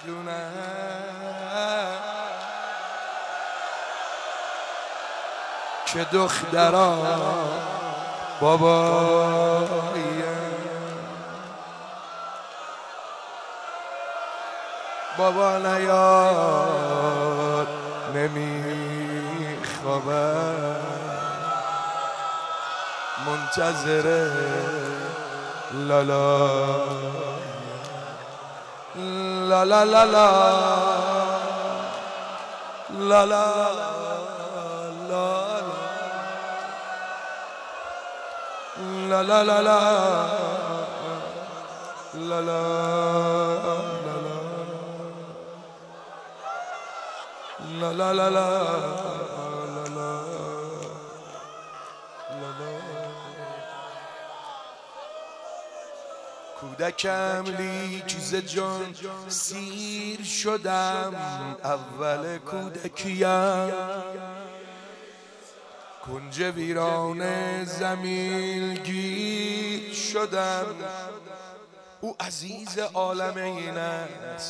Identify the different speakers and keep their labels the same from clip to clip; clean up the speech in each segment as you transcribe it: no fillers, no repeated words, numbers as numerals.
Speaker 1: میدونم که دخترا بابا نیاد نمیخوابم منتظره لالا لا لا لا لا لا لا لا لا لا لا لا لا لا لا لا لا کودکم لیکیز جان سیر شدم اول کودکیم کنج ویران زمین گیر شدم او عزیز عالم این است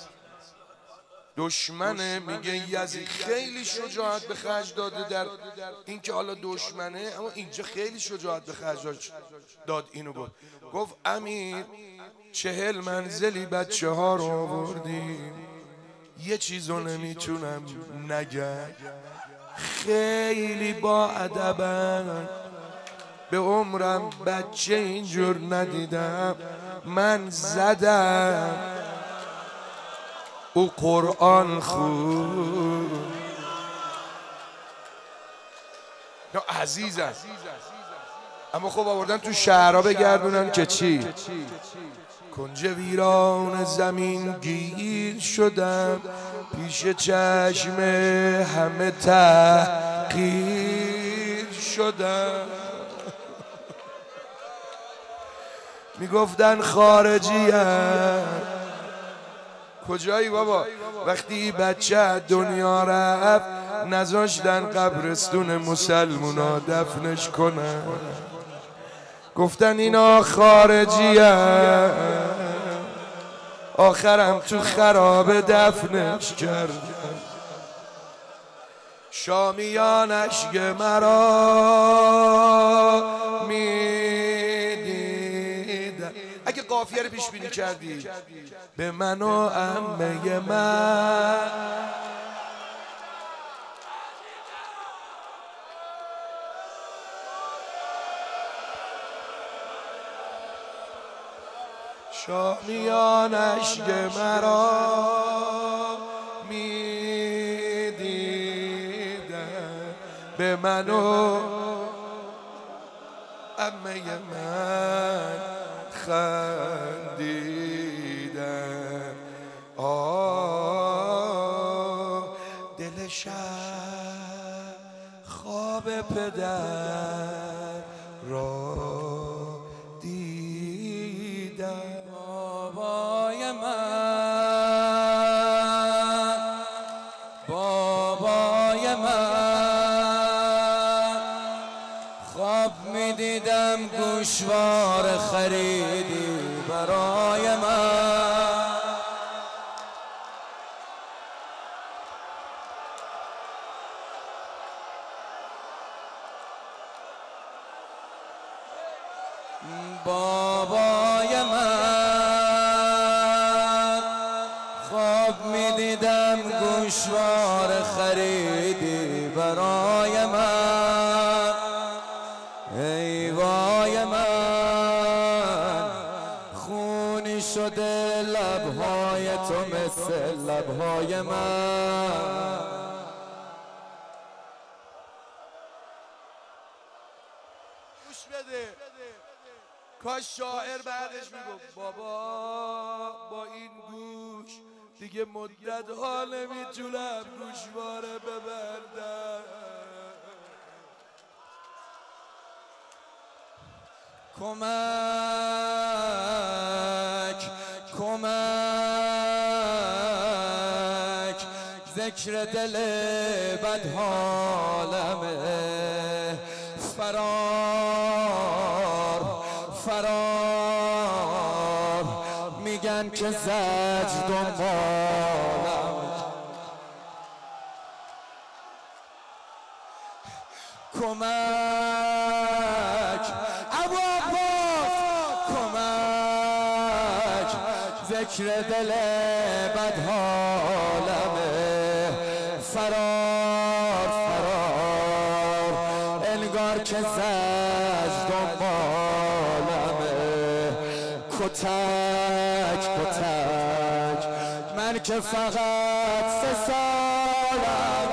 Speaker 1: دشمنه میگه یزید خیلی شجاعت به خرج داده در این که حالا دشمنه اما اینجا خیلی شجاعت به خرج داد اینو گفت امیر 40 منزلی بچه ها رو آوردیم یه چیزو نمیتونم نگم خیلی با ادبن به عمرم بچه اینجور ندیدم من زدم او قرآن خون عزیزم اما خب آوردن تو شهرها بگردونن که چی کنج ویران زمین گیر شدم پیش چشم همه تحقیر شدم میگفتن خارجی کجایی بابا وقتی بچه دنیا رفت نذاشتن قبرستون مسلمونا دفنش کنن گفتن اینا خارجی آخرم تو خرابه دفنش کرد شامیان اشک مرا میدیدن اگه قافیه رو پیش بینی کردی به من و عمه من شامیان اشک مرا میدیدن به من و عمه من خندیدن دل شب خواب پدر را دیدن بابای من خواب میدیدم گوشوار خریدی برای من بابای من خواب میدیدم گوشوار خریدی برای من ای وای من خونی شده لبهای تو مثل لبهای من گوش بده کاش شاعر بعدش میگفت بابا با این گوش دیگه مدت ها نمیتونم گوشواره ببندم کمک ذکر دل بد حالمه فرار
Speaker 2: میگن که زجر دنبالم کمک ابو عباس کمک ذکر دل بدحالمه فرار فرار انگار که زجر دنبالمه کتک کتک من که فقط 3 سالم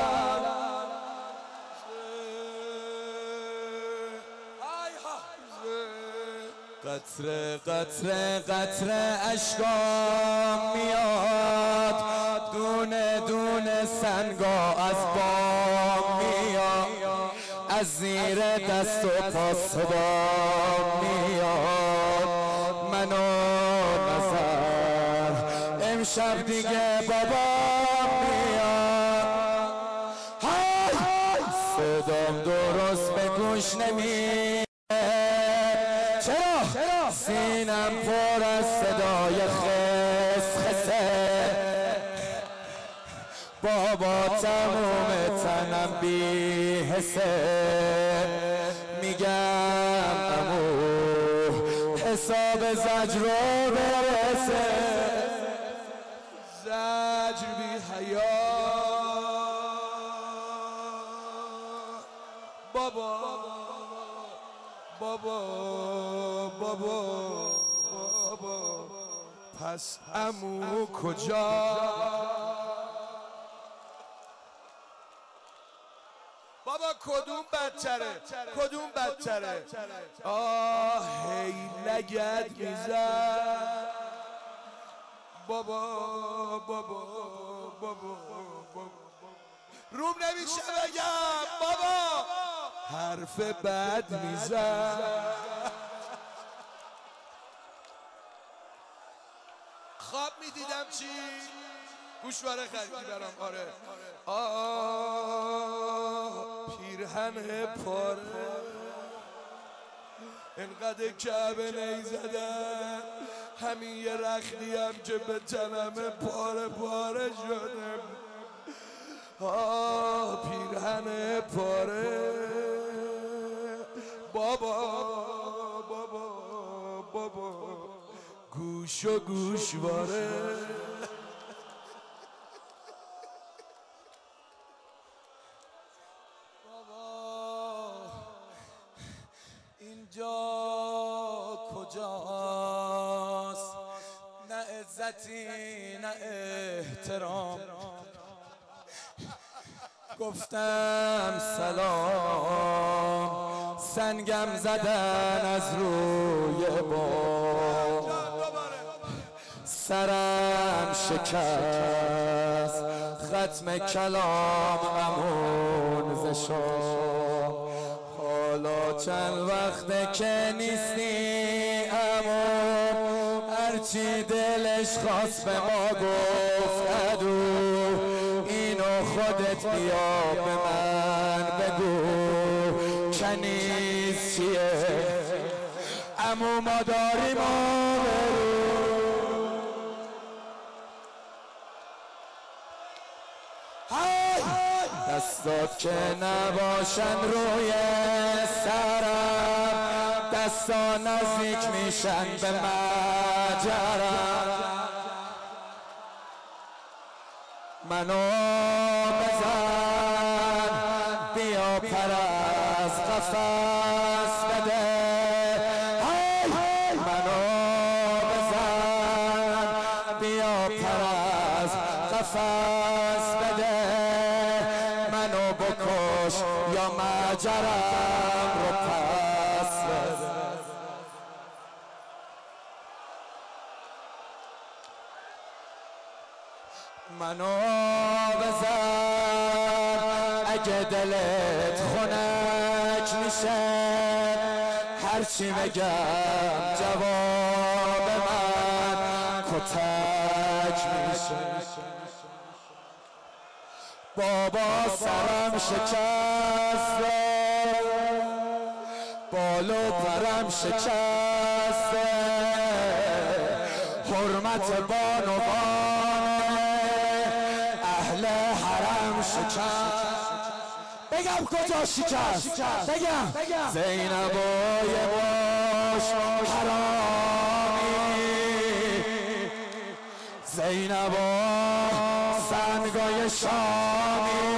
Speaker 2: قطره قطره قطره اشکام میاد دونه دونه سنگا از بام میاد از زیر دست و پا صدا میاد منو نظر امشب دیگه بابا میاد صدام درست به گوش نمیاد چرا؟ سینم پر از صدای خسخسه بابا تموم تنم بی حسه میگم امو حساب زجر رو برسه
Speaker 1: زجر بی حیا بابا بابا بابا بابا پس عمو کجا بابا کدوم بدتره آه هی لگد میزد بابا بابا بابا روم نمیشه بگم بابا حرف بد میزد خواب میدیدم چی؟ گوشواره خریدی برام آره پیرهن پاره انقدر کعبه نیزدن همین یه رختی هم که به تنم پاره پاره شده پیرهن پاره بابا بابا بابا گوش و گوشواره
Speaker 2: اینجا کجاست نه عزتی نه احترام گفتم سلام سنگم زدن از روی بام سرم شکست ختم کلام امون شد حالا چند وقته که نیستی امون هرچی دلش خواست به ما گفت ادو اینو خودت بیا به من بگو کنیز چیه امو ما داریم دستات که نباشن روی سرم دستا نزدیک میشن به مجرم منو بزن بیا پر از قفس بده منو بزن بیا پر از قفس بده منو بکش یا مجرم رو پس بده منو بزن اگه دلت خنک میشه هرچی بگم جواب من کتک میشه بابا سرم شکسته بال و پرم شکسته حرمت بانوان اهل حرم شکست. بگم کجا شکست؟ بگم زینبای باش حرامی، زینبا سنگای شامی